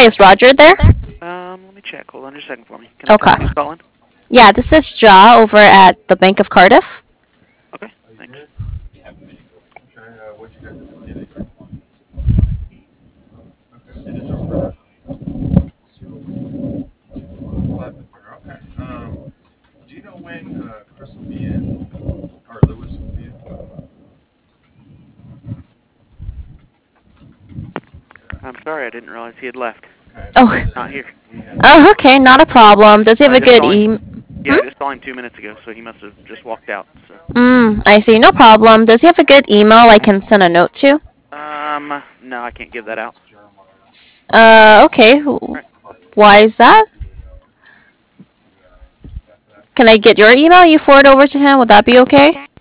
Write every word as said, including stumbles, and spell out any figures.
is Roger there? Um, let me check. Hold on just a second for me. Can I tell Okay. him who's calling? Yeah, this is Ja over at the Bank of Cardiff. Okay, thanks. I'm sorry, I didn't realize he had left. Oh. Not here. Oh, okay, not a problem. Does he have I a just good saw him. email? Yeah, I just saw him two minutes ago, so he must have just walked out. So. Mm, I see. No problem. Does he have a good email I can send a note to? Um, no, I can't give that out. Uh, okay. Right. Why is that? Can I get your email? You forward over to him. Would that be okay?